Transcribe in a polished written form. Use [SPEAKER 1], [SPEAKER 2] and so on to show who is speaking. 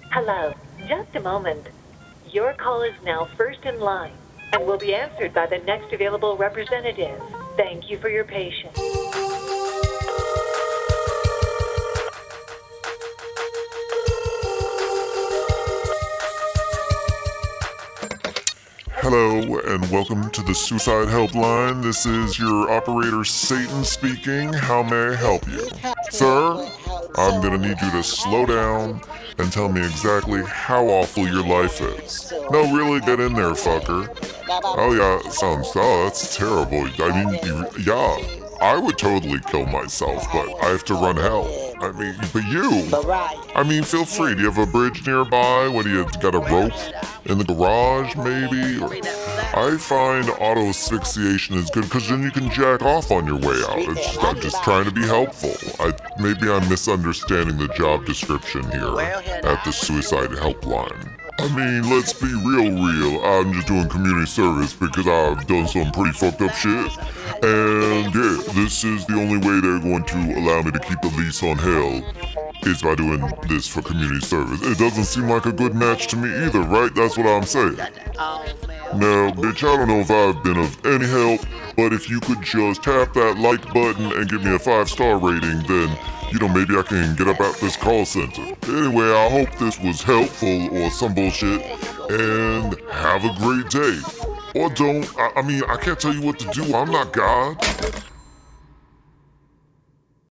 [SPEAKER 1] Hello. Just a moment. Your call is now first in line and will be answered by the next available representative. Thank you for your patience.
[SPEAKER 2] Hello and welcome to the Suicide Helpline. This is your operator Satan speaking. How may I help you? Sir, I'm gonna need you to slow down and tell me exactly how awful your life is. No, really, get in there, fucker. Oh yeah, that's terrible. I mean, yeah, I would totally kill myself, but I have to run hell. I mean, but you? I mean, feel free. Do you have a bridge nearby? What do you got, a rope in the garage, maybe? Or, I find auto asphyxiation is good because then you can jack off on your way out. I'm just trying to be helpful. Maybe I'm misunderstanding the job description here at the Suicide Helpline. I mean, let's be real. I'm just doing community service because I've done some pretty fucked up shit. And yeah, this is the only way they're going to allow me to keep the lease on hell is by doing this for community service. It doesn't seem like a good match to me either, right? That's what I'm saying. Now, bitch, I don't know if I've been of any help, but if you could just tap that like button and give me a 5-star rating, then maybe I can get up at this call center. Anyway, I hope this was helpful or some bullshit, and have a great day. Or don't. I mean, I can't tell you what to do. I'm not God.